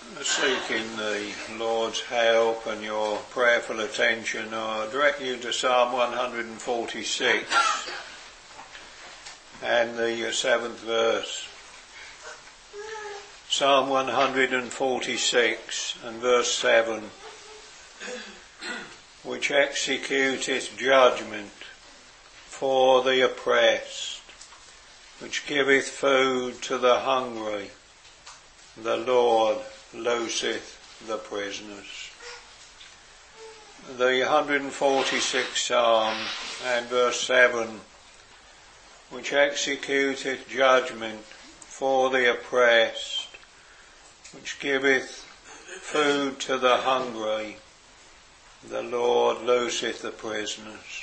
seeking the Lord's help and your prayerful attention, I direct you to Psalm 146 and the 7th verse. Psalm 146 and verse 7. Which executeth judgment for the oppressed, which giveth food to the hungry, the Lord looseth the prisoners. The 146th Psalm and verse 7, which executeth judgment for the oppressed, which giveth food to the hungry, the Lord looseth the prisoners.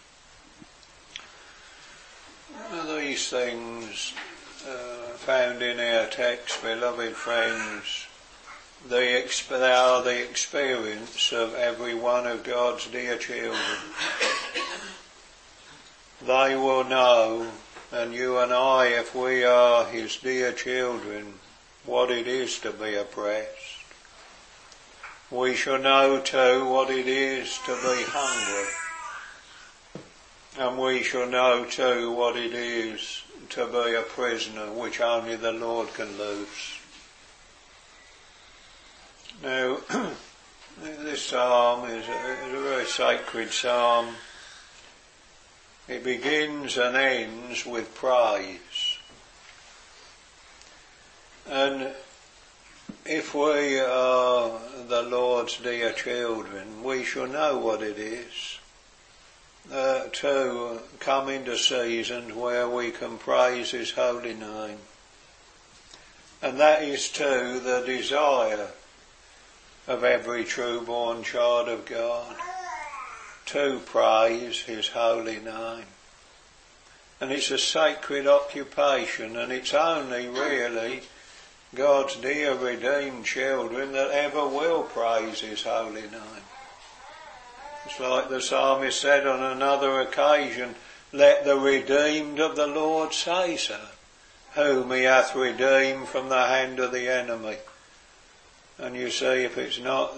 These things found in our text, beloved friends, they are the experience of every one of God's dear children. They will know, and you and I, if we are His dear children, what it is to be oppressed. We shall know too what it is to be hungry. And we shall know too what it is to be a prisoner, which only the Lord can loose. Now, this psalm is a very sacred psalm. It begins and ends with praise. And if we are the Lord's dear children, we shall know what it is to come into seasons where we can praise His holy name. And that is too the desire of every true-born child of God, to praise His holy name. And it's a sacred occupation, and it's only really God's dear redeemed children that ever will praise His holy name. It's like the psalmist said on another occasion, let the redeemed of the Lord say so, whom He hath redeemed from the hand of the enemy. And you see, if it's not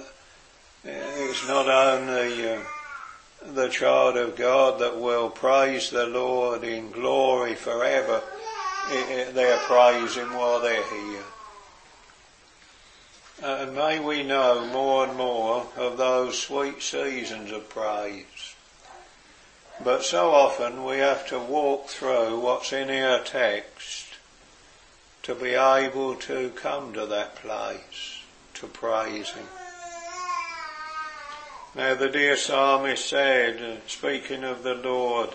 only the child of God that will praise the Lord in glory forever, they're praising while they're here. And may we know more and more of those sweet seasons of praise. But so often we have to walk through what's in our text to be able to come to that place, to praise Him. Now the dear psalmist said, speaking of the Lord,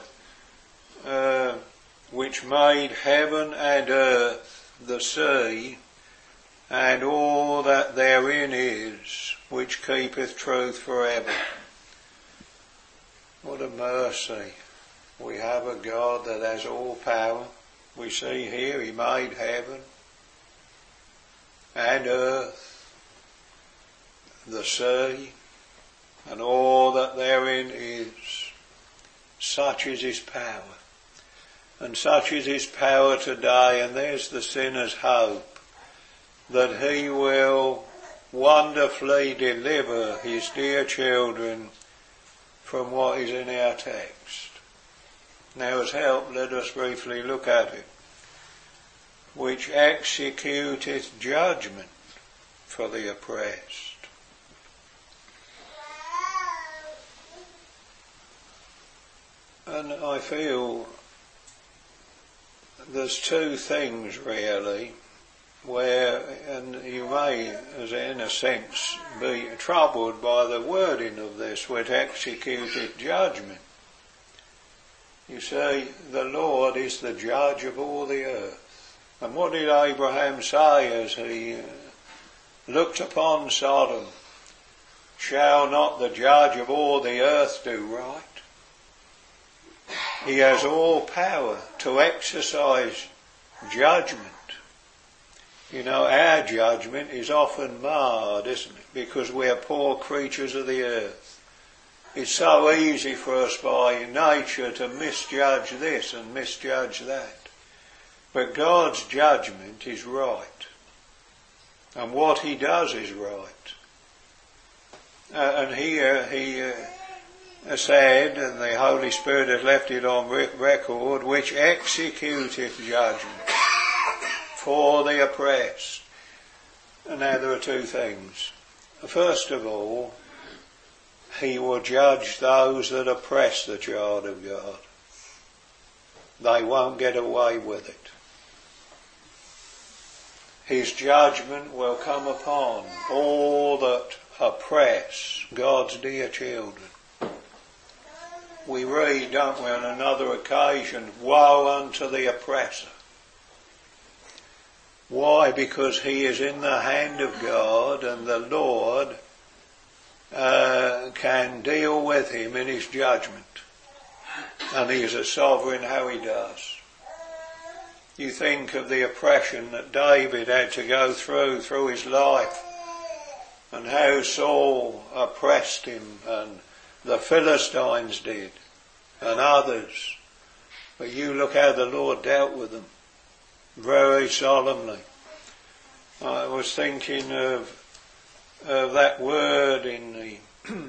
which made heaven and earth, the sea, and all that therein is, which keepeth truth forever. What a mercy. We have a God that has all power. We see here He made heaven and earth, the sea, and all that therein is. Such is His power. And such is His power today, and there's the sinner's hope, that He will wonderfully deliver His dear children from what is in our text. Now as help, let us briefly look at it. Which executeth judgment for the oppressed. And I feel there's two things really where, and you may, as in a sense, be troubled by the wording of this, which executed judgment. You see, the Lord is the judge of all the earth. And what did Abraham say as he looked upon Sodom? Shall not the judge of all the earth do right? He has all power to exercise judgment. You know, our judgment is often marred, isn't it? Because we are poor creatures of the earth. It's so easy for us by nature to misjudge this and misjudge that. But God's judgment is right. and what he does is right. And here he said, and the Holy Spirit has left it on record, which executeth judgment for the oppressed. And now there are two things. First of all, he will judge those that oppress the child of God. They won't get away with it. His judgment will come upon all that oppress God's dear children. We read, don't we, on another occasion, woe unto the oppressor. Why? Because he is in the hand of God, and the Lord can deal with him in his judgment. And he is a sovereign how he does. You think of the oppression that David had to go through his life, and how Saul oppressed him, and the Philistines did, and others. But you look how the Lord dealt with them, very solemnly. I was thinking of that word in the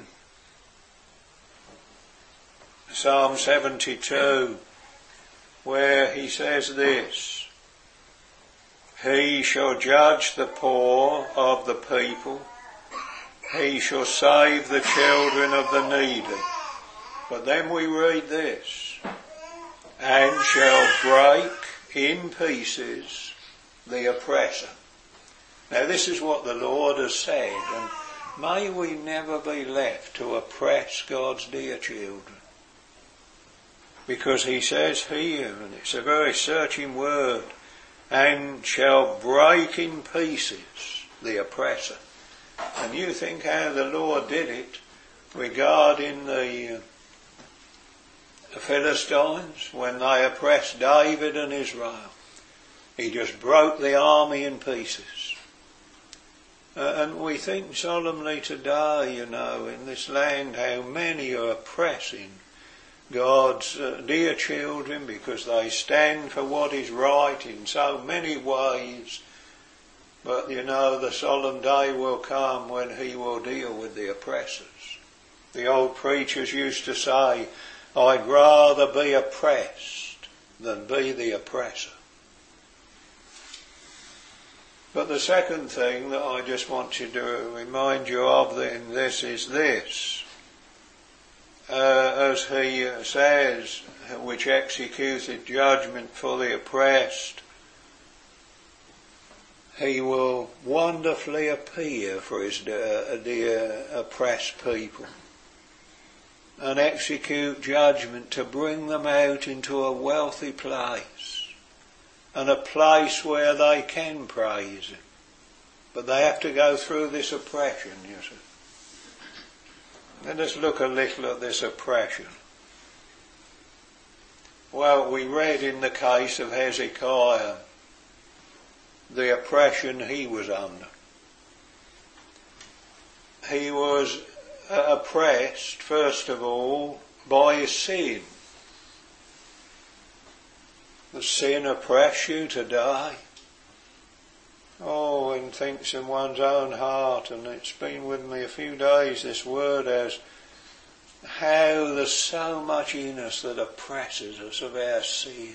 Psalm 72, where he says this: He shall judge the poor of the people, he shall save the children of the needy. But then we read this: and shall break in pieces the oppressor. Now this is what the Lord has said, and may we never be left to oppress God's dear children. Because he says here, and it's a very searching word, and shall break in pieces the oppressor. And you think how the Lord did it regarding the Philistines when they oppressed David and Israel. He just broke the army in pieces. And we think solemnly today, in this land, how many are oppressing God's dear children because they stand for what is right in so many ways. But the solemn day will come when he will deal with the oppressors. The old preachers used to say, I'd rather be oppressed than be the oppressor. But the second thing that I just want to remind you of in this is this. As he says, which executeth judgment for the oppressed, he will wonderfully appear for his dear oppressed people and execute judgment to bring them out into a wealthy place and a place where they can praise him. But they have to go through this oppression, you see. Let us look a little at this oppression. Well, we read in the case of Hezekiah the oppression he was under. He was oppressed, first of all, by his sin. Does sin oppress you today? Oh, one thinks in one's own heart, and it's been with me a few days, this word as how there's so much in us that oppresses us of our sin,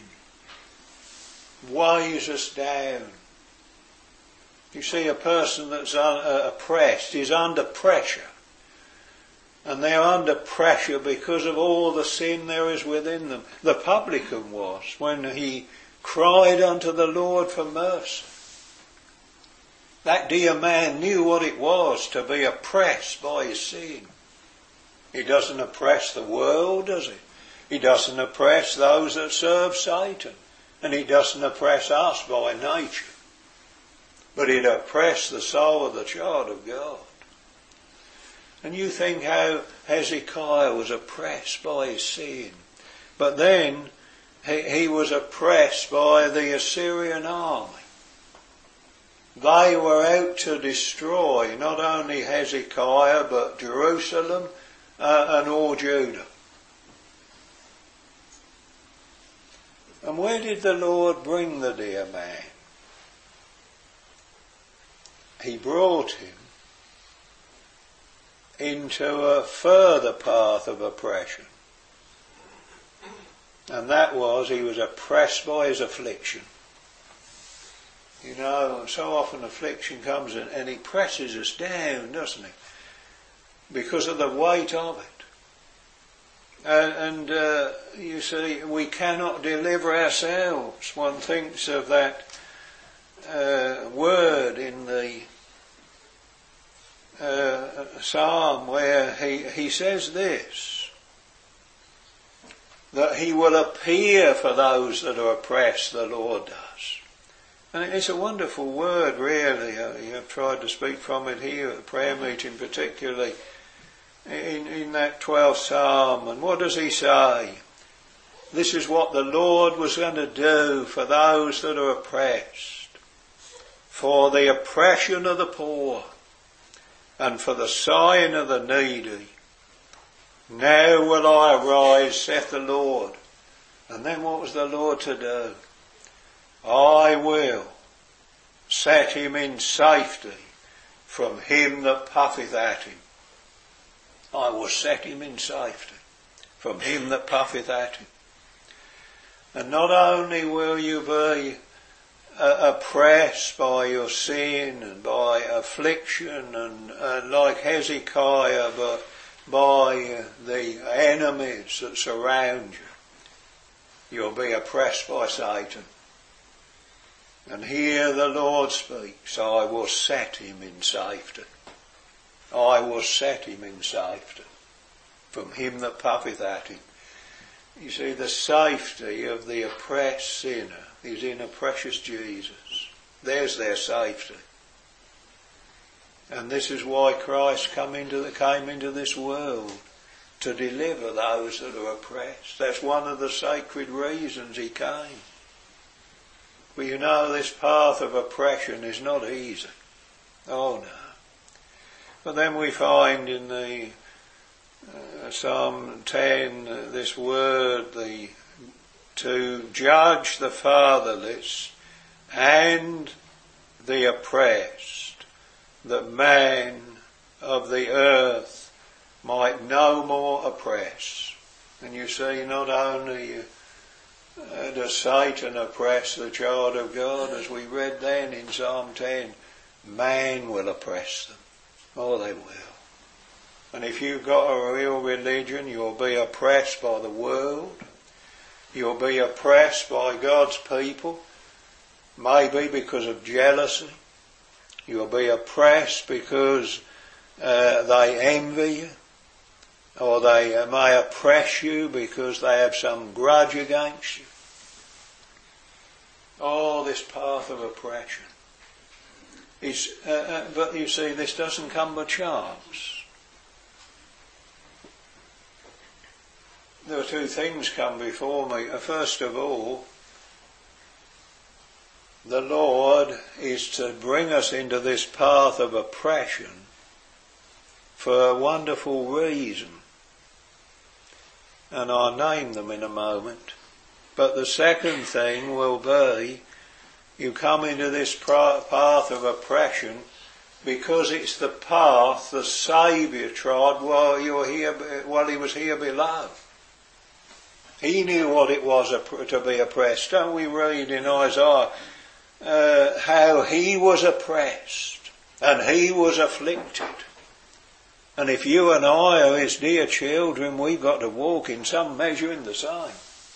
weighs us down. You see, a person that's oppressed is under pressure. And they're under pressure because of all the sin there is within them. The publican was, when he cried unto the Lord for mercy. That dear man knew what it was to be oppressed by his sin. He doesn't oppress the world, does he? He doesn't oppress those that serve Satan. And he doesn't oppress us by nature. But it oppressed the soul of the child of God. And you think how Hezekiah was oppressed by his sin. But then he was oppressed by the Assyrian army. They were out to destroy not only Hezekiah but Jerusalem and all Judah. And where did the Lord bring the dear man? he brought him into a further path of oppression. And that was, he was oppressed by his affliction. You know, so often affliction comes and it presses us down, doesn't it? Because of the weight of it. And you see, we cannot deliver ourselves. One thinks of that word in the Psalm where he says this, that he will appear for those that are oppressed, the Lord does. And it's a wonderful word, really. I've tried to speak from it here at the prayer meeting, particularly in that 12th Psalm. And what does he say? This is what the Lord was going to do for those that are oppressed, for the oppression of the poor, and for the sighing of the needy. Now will I arise, saith the Lord. And then what was the Lord to do? I will set him in safety from him that puffeth at him. I will set him in safety from him that puffeth at him. And not only will you be oppressed by your sin and by affliction and like Hezekiah, but by the enemies that surround you. You'll be oppressed by Satan. And here the Lord speaks, I will set him in safety. I will set him in safety from him that puffeth at him. You see, the safety of the oppressed sinner is in a precious Jesus. There's their safety. And this is why Christ came into this world, to deliver those that are oppressed. That's one of the sacred reasons he came. But you know, this path of oppression is not easy. Oh no. But then we find in the Psalm 10 this word, to judge the fatherless and the oppressed, that man of the earth might no more oppress. And you see, not only does Satan oppress the child of God, as we read then in Psalm 10, man will oppress them. Oh, they will. And if you've got a real religion, you'll be oppressed by the world. You'll be oppressed by God's people, maybe because of jealousy. You'll be oppressed because they envy you, or they may oppress you because they have some grudge against you. Oh, this path of oppression. But you see, this doesn't come by chance. There are two things come before me. First of all, the Lord is to bring us into this path of oppression for a wonderful reason. And I'll name them in a moment. But the second thing will be, you come into this path of oppression because it's the path the Saviour trod while he was here below. He knew what it was to be oppressed. Don't we read in Isaiah how he was oppressed and he was afflicted? And if you and I are his dear children, we've got to walk in some measure in the same.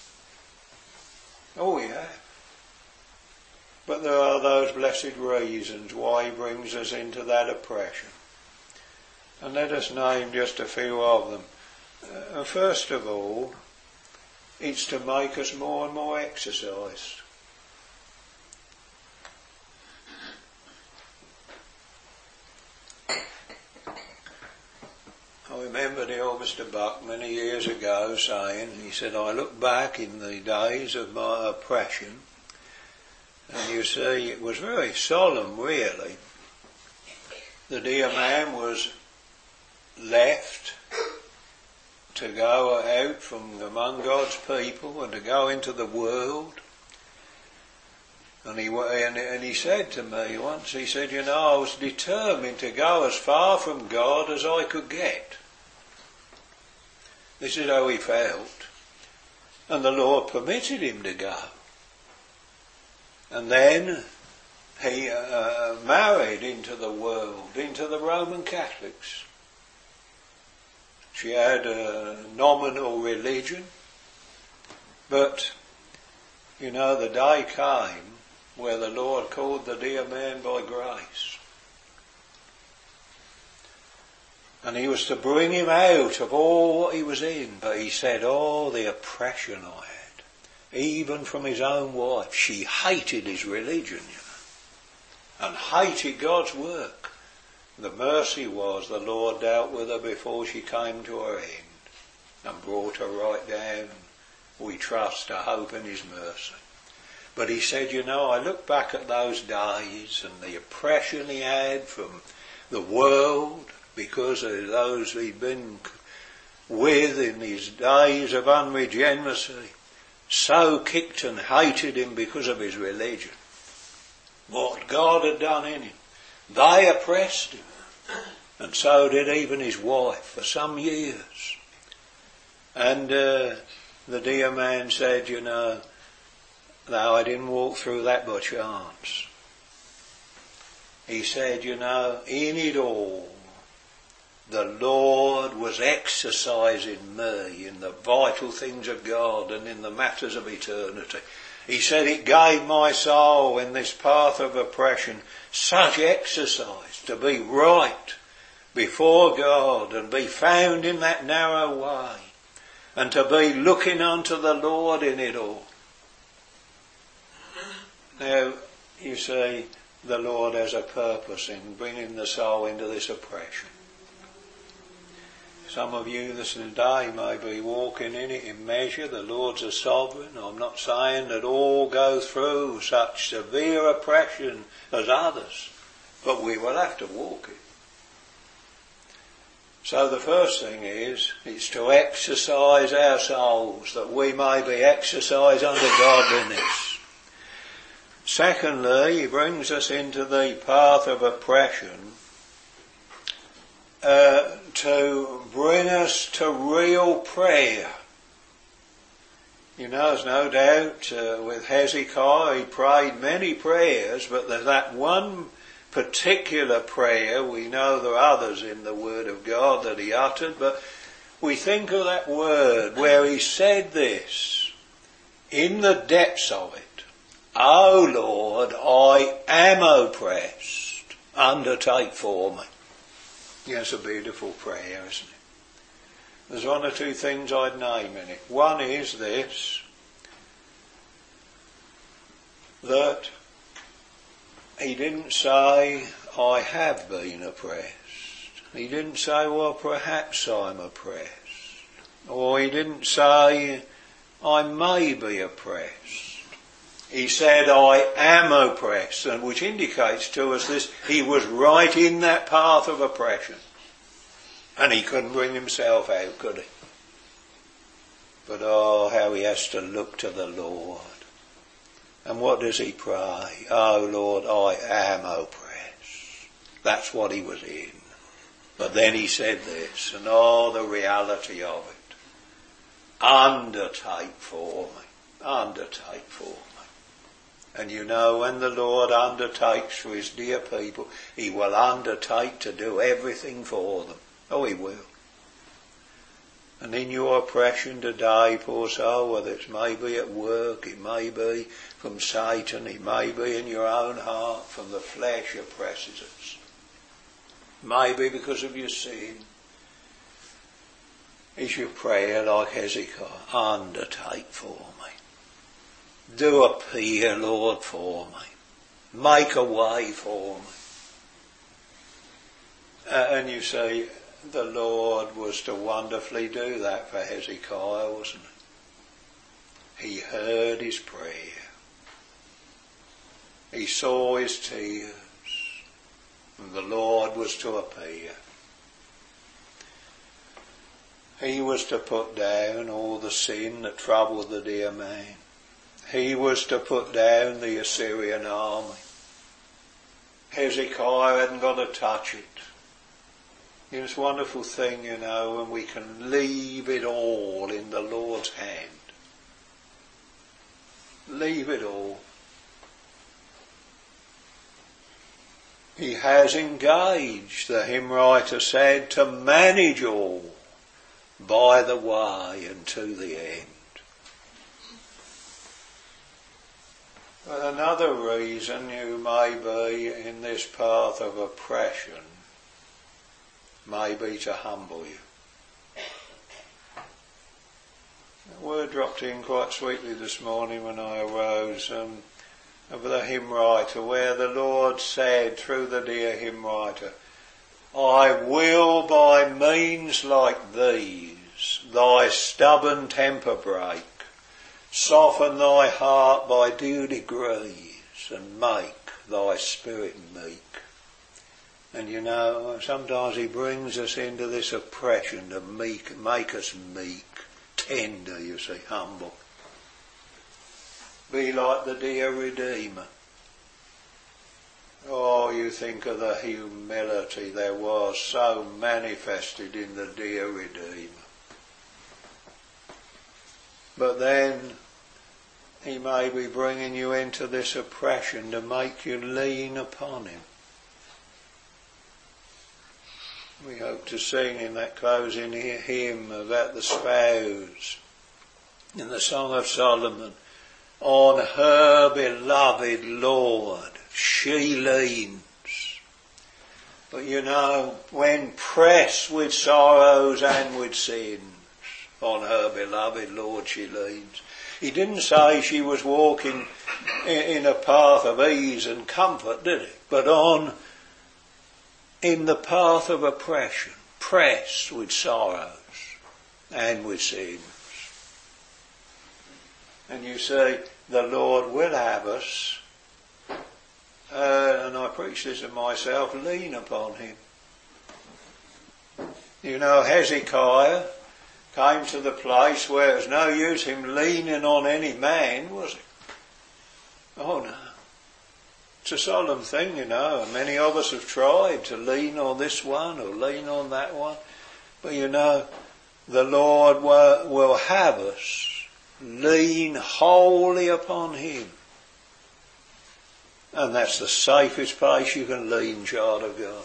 Oh, yeah. But there are those blessed reasons why he brings us into that oppression. And let us name just a few of them. First of all, it's to make us more and more exercised. I remember the old Mr. Buck many years ago saying, he said, I look back in the days of my oppression, and you see, it was very solemn, really. The dear man was left to go out from among God's people and to go into the world. And he said to me once, he said, you know, I was determined to go as far from God as I could get. This is how he felt. And the Lord permitted him to go. And then he married into the world, into the Roman Catholics. She had a nominal religion, but, you know, the day came where the Lord called the dear man by grace. And he was to bring him out of all what he was in. But he said, oh, the oppression I had, even from his own wife. She hated his religion, you know, and hated God's work. The mercy was the Lord dealt with her before she came to her end and brought her right down. We trust, I hope in his mercy. But he said, you know, I look back at those days and the oppression he had from the world because of those he'd been with in his days of unregeneracy, so kicked and hated him because of his religion. What God had done in him. They oppressed him. And so did even his wife for some years. And the dear man said, you know, no, I didn't walk through that by chance. He said, you know, in it all, the Lord was exercising me in the vital things of God and in the matters of eternity. He said it gave my soul in this path of oppression such exercise to be right before God and be found in that narrow way and to be looking unto the Lord in it all. Now, you see, the Lord has a purpose in bringing the soul into this oppression. Some of you this day may be walking in it in measure. The Lord's a sovereign. I'm not saying that all go through such severe oppression as others, but we will have to walk it. So the first thing is to exercise our souls, that we may be exercised unto godliness. Secondly, he brings us into the path of oppression to bring us to real prayer. You know, there's no doubt with Hezekiah he prayed many prayers, but there's that one particular prayer, we know there are others in the Word of God that he uttered, but we think of that word where he said this, in the depths of it, O Lord, I am oppressed, undertake for me. Yes, a beautiful prayer, isn't it? There's one or two things I'd name in it. One is this, that he didn't say, I have been oppressed. He didn't say, well, perhaps I'm oppressed. Or he didn't say, I may be oppressed. He said, I am oppressed, and which indicates to us this, he was right in that path of oppression. And he couldn't bring himself out, could he? But oh, how he has to look to the Lord. And what does he pray? Oh Lord, I am oppressed. That's what he was in. But then he said this, and oh, the reality of it. Undertake for me. Undertake for me. And you know, when the Lord undertakes for his dear people, he will undertake to do everything for them. Oh, he will. And in your oppression today, poor soul, whether it's maybe at work, it may be from Satan, it may be in your own heart, from the flesh oppresses us. Maybe because of your sin. Is your prayer like Hezekiah? Undertake for me. Do appear, Lord, for me. Make a way for me. And you see, the Lord was to wonderfully do that for Hezekiah, wasn't he? He heard his prayer. He saw his tears. And the Lord was to appear. He was to put down all the sin that troubled the dear man. He was to put down the Assyrian army. Hezekiah hadn't got to touch it. It's a wonderful thing, when we can leave it all in the Lord's hand. Leave it all. He has engaged, the hymn writer said, to manage all by the way and to the end. But another reason you may be in this path of oppression may be to humble you. The word dropped in quite sweetly this morning when I arose of the hymn writer, where the Lord said through the dear hymn writer, I will by means like these thy stubborn temper break, soften thy heart by due degrees, and make thy spirit meek. And sometimes he brings us into this oppression to make us meek, tender, humble. Be like the dear Redeemer. Oh, you think of the humility there was so manifested in the dear Redeemer. But then he may be bringing you into this oppression to make you lean upon him. We hope to sing in that closing hymn about the spouse in the Song of Solomon. On her beloved Lord she leans. But when pressed with sorrows and with sins, on her beloved Lord she leans. He didn't say she was walking in a path of ease and comfort, did he? But in the path of oppression, pressed with sorrows and with sins. And you see, the Lord will have us, and I preach this of myself, lean upon him. Hezekiah came to the place where it was no use him leaning on any man, was it? Oh no. It's a solemn thing, and many of us have tried to lean on this one or lean on that one. But the Lord will have us lean wholly upon him. And that's the safest place you can lean, child of God.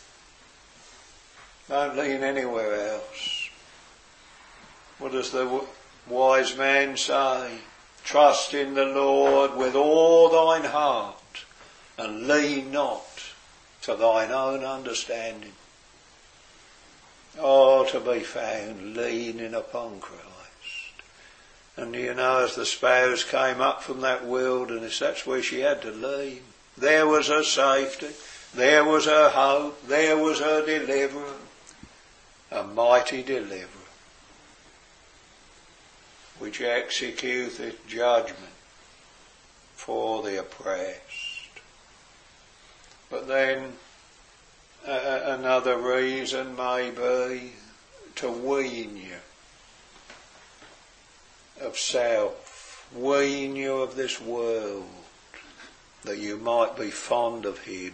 Don't lean anywhere else. What does the wise man say? Trust in the Lord with all thine heart, and lean not to thine own understanding. Oh, to be found leaning upon Christ. And as the spouse came up from that wilderness, that's where she had to lean. There was her safety, there was her hope, there was her deliverer, a mighty deliverer, which executeth judgment for the oppressed. But then another reason may be to wean you of self, wean you of this world, that you might be fond of him.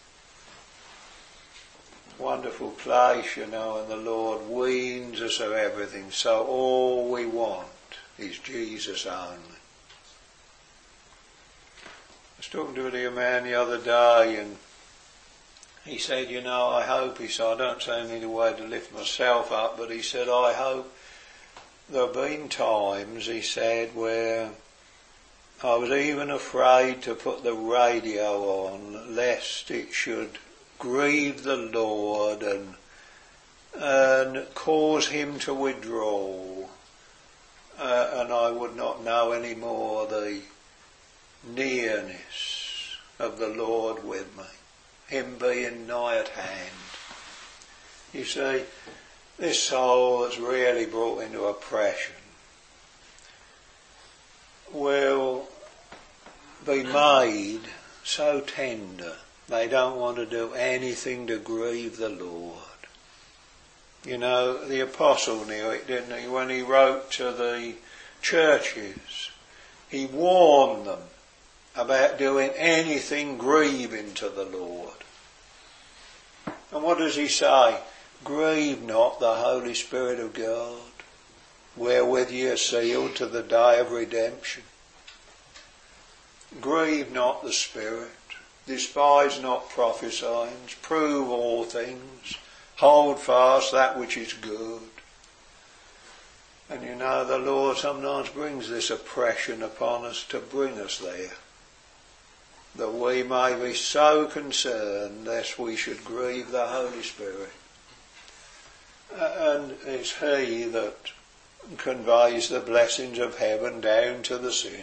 Wonderful place, and the Lord weans us of everything, so all we want is Jesus only. I was talking to a dear man the other day, and he said, I hope, he said, I don't say in any way to lift myself up, but he said, I hope. There have been times, he said, where I was even afraid to put the radio on, lest it should grieve the Lord and cause him to withdraw, and I would not know any more the nearness of the Lord with me, him being nigh at hand. You see, this soul that's really brought into oppression will be made so tender they don't want to do anything to grieve the Lord. The apostle knew it, didn't he? When he wrote to the churches, he warned them about doing anything grieving to the Lord. And what does he say? Grieve not the Holy Spirit of God, wherewith ye are sealed to the day of redemption. Grieve not the Spirit, despise not prophesying, prove all things, hold fast that which is good. And you know, the Lord sometimes brings this oppression upon us to bring us there, that we may be so concerned lest we should grieve the Holy Spirit. And it's he that conveys the blessings of heaven down to the sinner,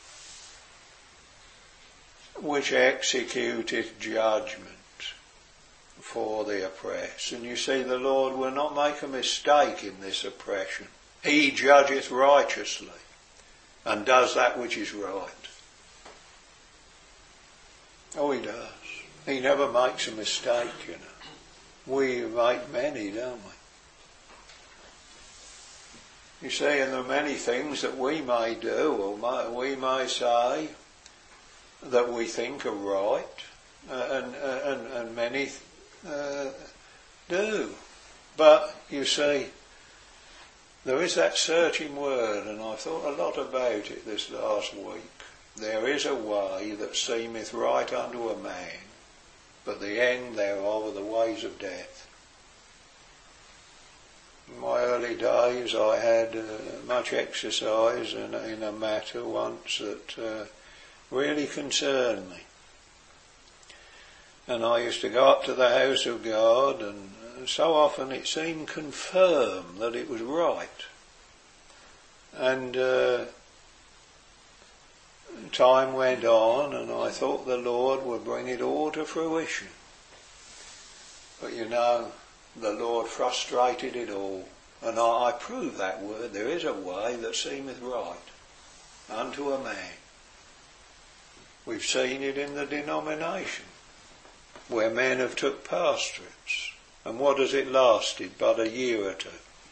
which executeth judgment for the oppressed. And you see, the Lord will not make a mistake in this oppression. He judgeth righteously and does that which is right. Oh, he does. He never makes a mistake, you know. We make many, don't we? You see, and there are many things that we may do, or we may say, that we think are right, and many do. But, you see, there is that searching word, and I've thought a lot about it this last week. There is a way that seemeth right unto a man, but the end thereof are the ways of death. In my early days I had much exercise in a matter once that really concerned me. And I used to go up to the house of God, and so often it seemed confirmed that it was right. And time went on, and I thought the Lord would bring it all to fruition. But you know, the Lord frustrated it all. And I prove that word. There is a way that seemeth right unto a man. We've seen it in the denomination, where men have took pastorates. And what has it lasted? But a year or two.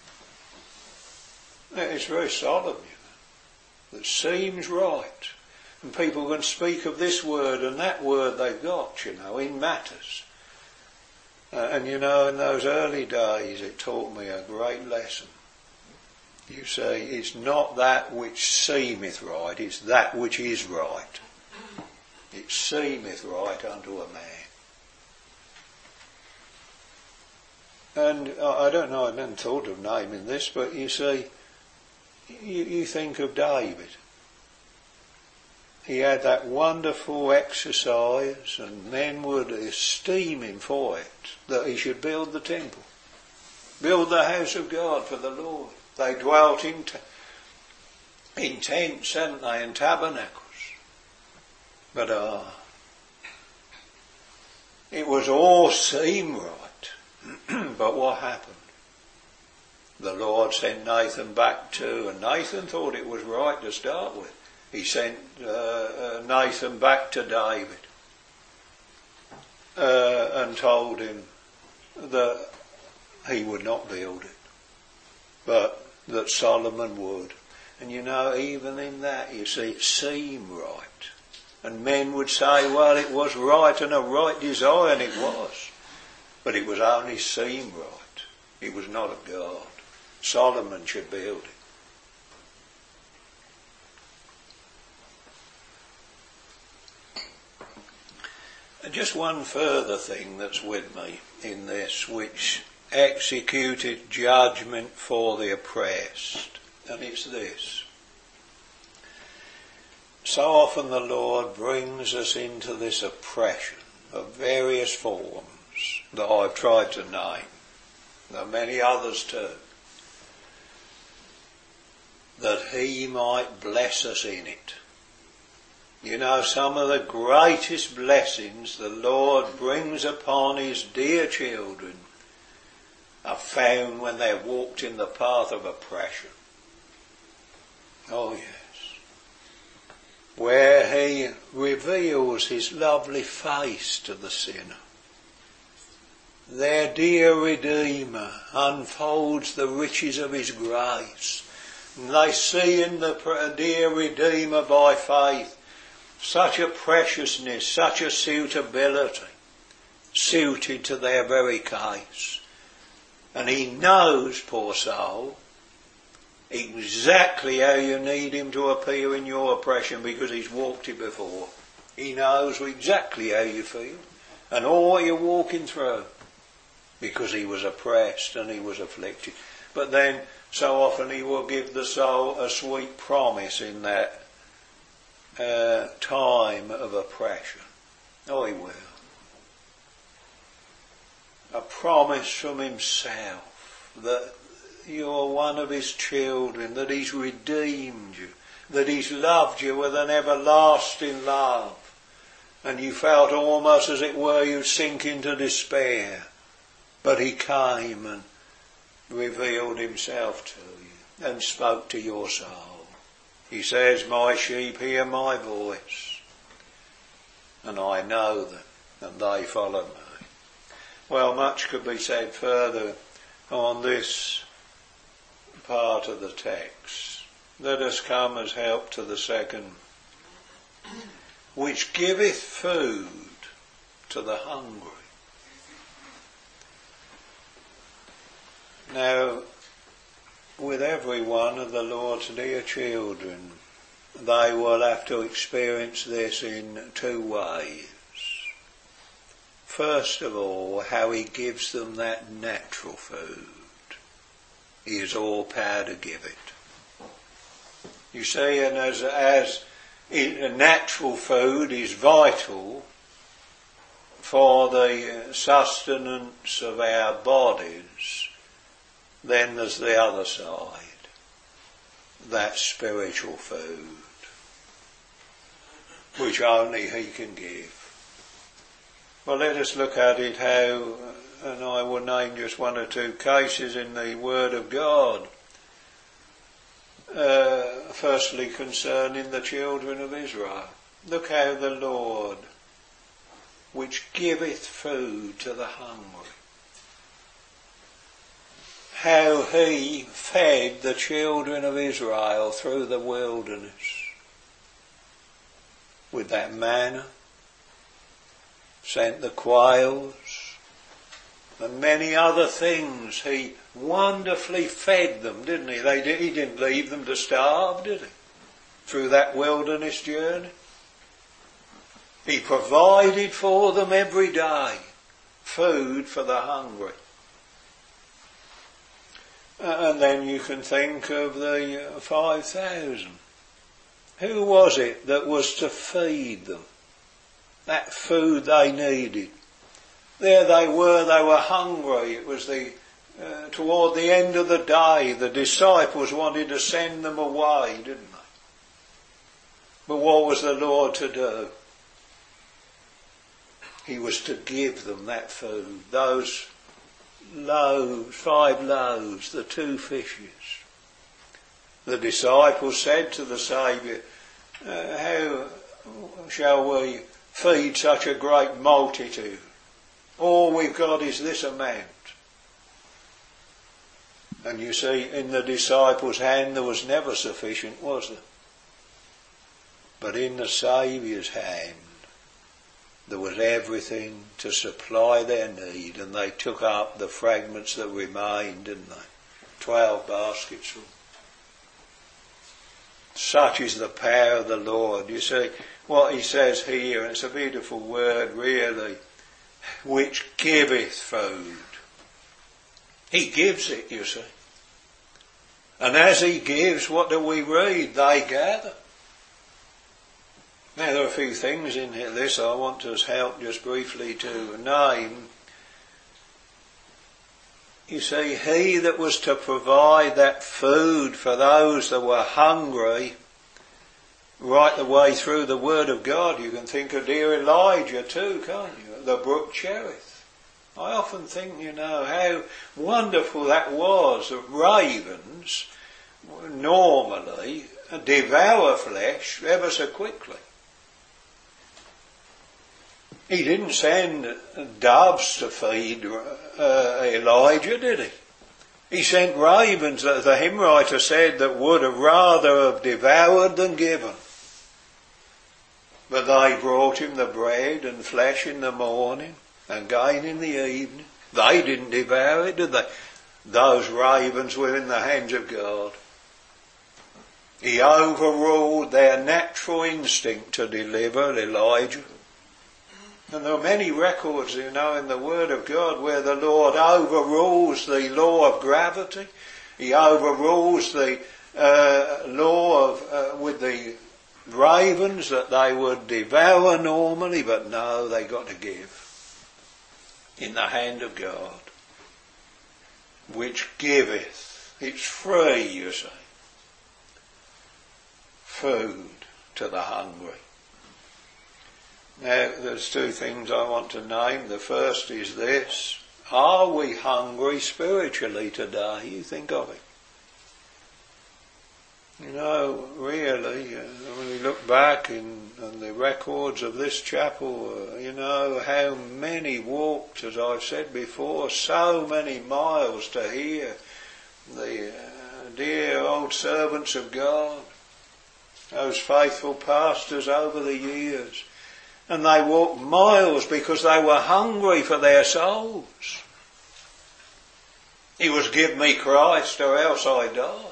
It's very solemn, you know. That seems right. And people can speak of this word and that word they've got, you know, in matters. And you know, in those early days it taught me a great lesson. You see, it's not that which seemeth right, it's that which is right. It seemeth right unto a man. And I don't know, I hadn't thought of naming this, but you see, you think of David. He had that wonderful exercise, and men would esteem him for it, that he should build the temple, build the house of God for the Lord. They dwelt in tents, hadn't they, and tabernacles. But it was all seem right. But what happened? The Lord sent Nathan back too, and Nathan thought it was right to start with. He sent Nathan back to David and told him that he would not build it, but that Solomon would. And you know, even in that, you see, it seemed right. And men would say, well, it was right and a right design, it was. But it was only seemed right. It was not of God. Solomon should build it. And just one further thing that's with me in this, which executed judgment for the oppressed. And it's this. So often the Lord brings us into this oppression of various forms that I've tried to name. There are many others too. That he might bless us in it. You know, some of the greatest blessings the Lord brings upon his dear children are found when they've walked in the path of oppression. Oh yes. Where he reveals his lovely face to the sinner. Their dear Redeemer unfolds the riches of his grace And they see in the dear Redeemer by faith such a preciousness, such a suitability, suited to their very case. And he knows, poor soul, exactly how you need him to appear in your oppression, because he's walked it before. He knows exactly how you feel and all what you're walking through, because he was oppressed and he was afflicted. But then so often he will give the soul a sweet promise in that time of oppression. Oh, he will. A promise from himself that you're one of his children, that he's redeemed you, that he's loved you with an everlasting love. And you felt almost as it were you sink into despair. But he came and revealed himself to you and spoke to your soul. He says, my sheep hear my voice, and I know them, and they follow me. Well, much could be said further on this part of the text. Let us come as help to the second. Which giveth food to the hungry. Now, with every one of the Lord's dear children, they will have to experience this in two ways. First of all, how he gives them that natural food. He is all power to give it. You see, and as natural food is vital for the sustenance of our bodies, then there's the other side, that spiritual food, which only he can give. Well, let us look at it how, and I will name just one or two cases in the Word of God. Firstly, concerning the children of Israel. Look how the Lord, which giveth food to the hungry, how he fed the children of Israel through the wilderness with that manna, sent the quails, and many other things. He wonderfully fed them, didn't he? He didn't leave them to starve, did he? Through that wilderness journey. He provided for them every day food for the hungry. And then you can think of the 5,000. Who was it that was to feed them that food they needed? There they were hungry. It was toward the end of the day, the disciples wanted to send them away, didn't they? But what was the Lord to do? He was to give them that food, those loaves, 5 loaves, the 2 fishes. The disciples said to the Saviour, how shall we feed such a great multitude? All we've got is this amount. And you see, in the disciples' hand there was never sufficient, was there? But in the Saviour's hand there was everything to supply their need, and they took up the fragments that remained, didn't they? 12 baskets full. Such is the power of the Lord. You see, what he says here, and it's a beautiful word really, which giveth food. He gives it, you see. And as he gives, what do we read? They gather. Now there are a few things in here, this I want to help just briefly to name. You see, he that was to provide that food for those that were hungry, right the way through the Word of God, you can think of dear Elijah too, can't you? The brook Cherith. I often think, how wonderful that was that ravens normally devour flesh ever so quickly. He didn't send doves to feed Elijah, did he? He sent ravens, the hymn writer said, that would have rather have devoured than given. But they brought him the bread and flesh in the morning, and again in the evening. They didn't devour it, did they? Those ravens were in the hands of God. He overruled their natural instinct to deliver Elijah. And there are many records, in the Word of God where the Lord overrules the law of gravity. He overrules the law of with the ravens that they would devour normally, but no, they got to give in the hand of God, which giveth. It's free, you see. Food to the hungry. Now, there's two things I want to name. The first is this. Are we hungry spiritually today? You think of it. Really, when we look back on the records of this chapel, how many walked, as I've said before, so many miles to hear the dear old servants of God, those faithful pastors over the years. And they walked miles because they were hungry for their souls. He was, give me Christ or else I die.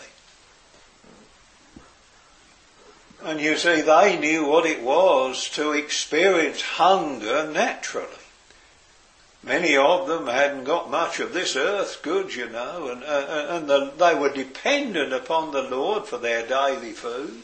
And you see, they knew what it was to experience hunger naturally. Many of them hadn't got much of this earth's goods, and they were dependent upon the Lord for their daily food.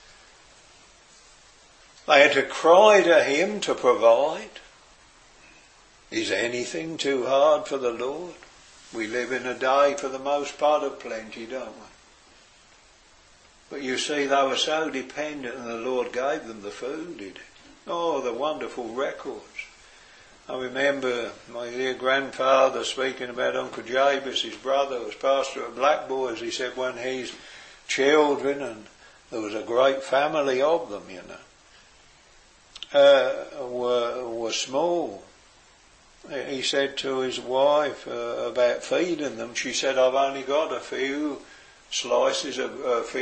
They had to cry to him to provide. Is anything too hard for the Lord? We live in a day, for the most part, of plenty, don't we? But you see, they were so dependent, and the Lord gave them the food, did he? Oh, the wonderful records. I remember my dear grandfather speaking about Uncle Jabez, his brother, was pastor at Black Boys. He said when his children, and there was a great family of them, were small. He said to his wife about feeding them, she said, I've only got a few slices of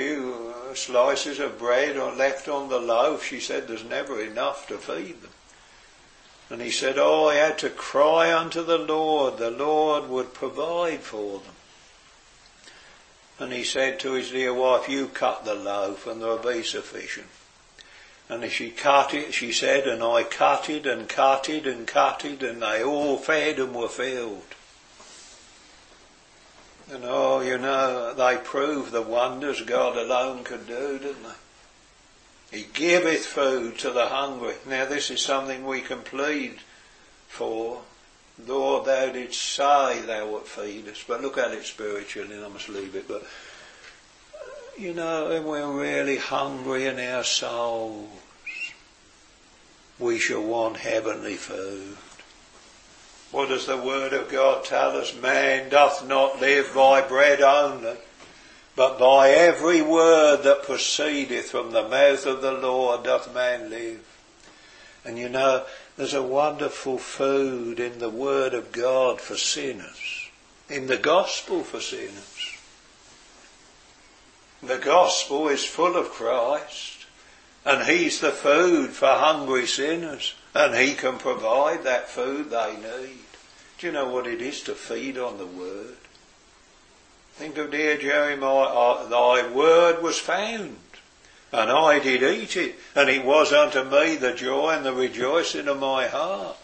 bread left on the loaf. She said there's never enough to feed them. And he said, I had to cry unto the Lord would provide for them. And he said to his dear wife, you cut the loaf and there'll be sufficient. And as she cut it, she said, and I cut it and cut it and cut it, and they all fed and were filled. And they proved the wonders God alone could do, didn't they? He giveth food to the hungry. Now this is something we can plead for. Lord, thou didst say thou wilt feed us. But look at it spiritually, and I must leave it. But and we're really hungry in our souls, we shall want heavenly food. What does the Word of God tell us? Man doth not live by bread only, but by every word that proceedeth from the mouth of the Lord doth man live. And there's a wonderful food in the Word of God for sinners, in the gospel for sinners. The gospel is full of Christ, and he's the food for hungry sinners, and he can provide that food they need. Do you know what it is to feed on the Word? Think of dear Jeremiah, thy Word was found, and I did eat it, and it was unto me the joy and the rejoicing of my heart.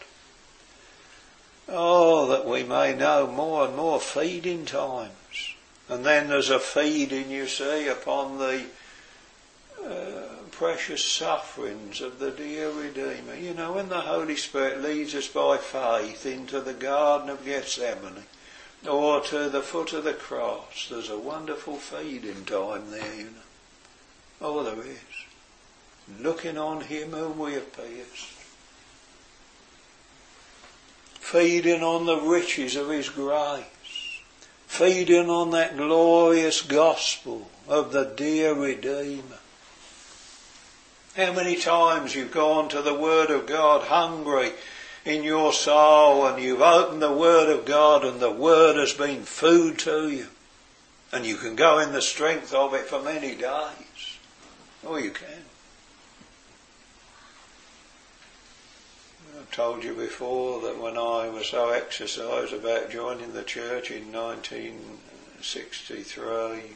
Oh, that we may know more and more feeding times. And then there's a feeding, you see, upon the precious sufferings of the dear Redeemer. When the Holy Spirit leads us by faith into the Garden of Gethsemane or to the foot of the cross, there's a wonderful feeding time there, Oh, there is. Looking on him whom we have pierced. Feeding on the riches of his grace. Feeding on that glorious gospel of the dear Redeemer. How many times you've gone to the Word of God hungry in your soul, and you've opened the Word of God, and the Word has been food to you, and you can go in the strength of it for many days. Oh, you can. I've told you before that when I was so exercised about joining the church in 1963,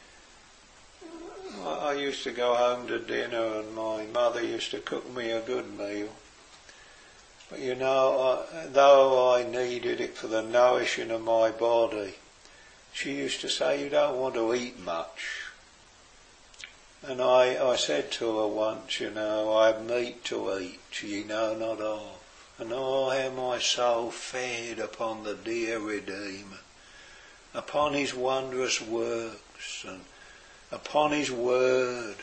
I used to go home to dinner and my mother used to cook me a good meal. But you know, though I needed it for the nourishing of my body, she used to say, you don't want to eat much. And I said to her once, you know, I have meat to eat, ye know not of. And oh, how my soul fed upon the dear Redeemer, upon his wondrous works, and upon his word.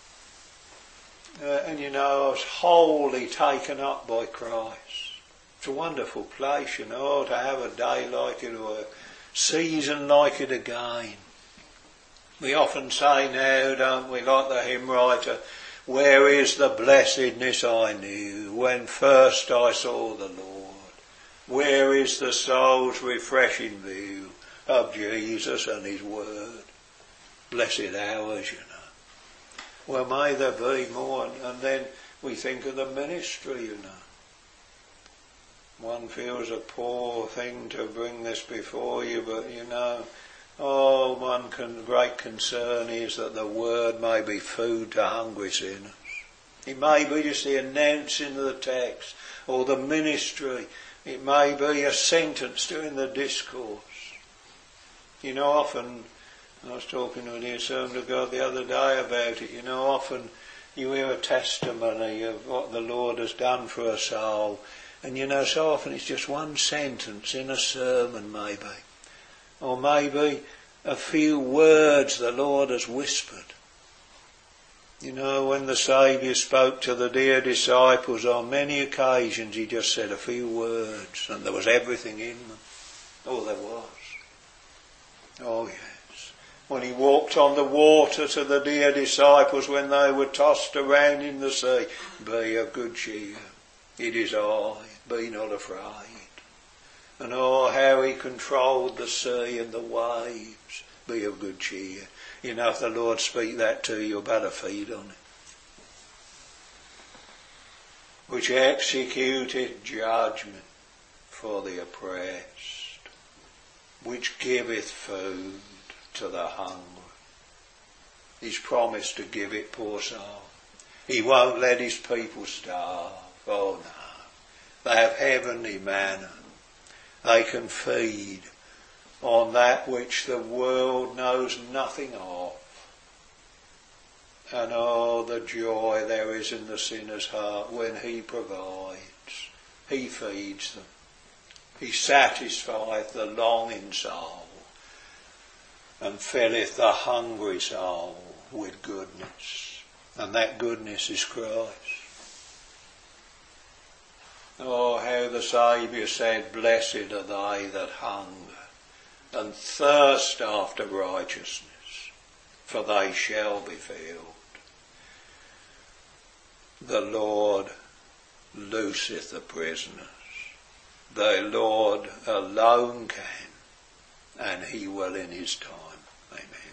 And you know, I was wholly taken up by Christ. It's a wonderful place, you know, to have a day like it or a season like it again. We often say now, don't we, like the hymn writer, where is the blessedness I knew when first I saw the Lord? Where is the soul's refreshing view of Jesus and his word? Blessed hours, you know. Well, may there be more. And then we think of the ministry, you know. One feels a poor thing to bring this before you, but you know, great concern is that the word may be food to hungry sinners. It may be just the announcing of the text or the ministry. It may be a sentence during the discourse. You know, often, I was talking to a dear servant of God the other day about it, you know, often you hear a testimony of what the Lord has done for a soul, and you know, so often it's just one sentence in a sermon maybe, or maybe a few words the Lord has whispered. You know, when the Saviour spoke to the dear disciples on many occasions, he just said a few words, and there was everything in them. Oh, there was. Oh, yes. When he walked on the water to the dear disciples when they were tossed around in the sea, be of good cheer. It is I, be not afraid. And oh, how he controlled the sea and the waves. Be of good cheer. You know, if the Lord speak that to you, you better feed on it. Which executeth judgment for the oppressed, which giveth food to the hungry. He's promised to give it, poor soul. He won't let his people starve. Oh no. They have heavenly manna. They can feed on that which the world knows nothing of. And oh, the joy there is in the sinner's heart when he provides. He feeds them. He satisfieth the longing soul and filleth the hungry soul with goodness. And that goodness is Christ. Oh, how the Saviour said, blessed are they that hunger and thirst after righteousness, for they shall be filled. The Lord looseth the prisoners. The Lord alone can, and he will in his time. Amen.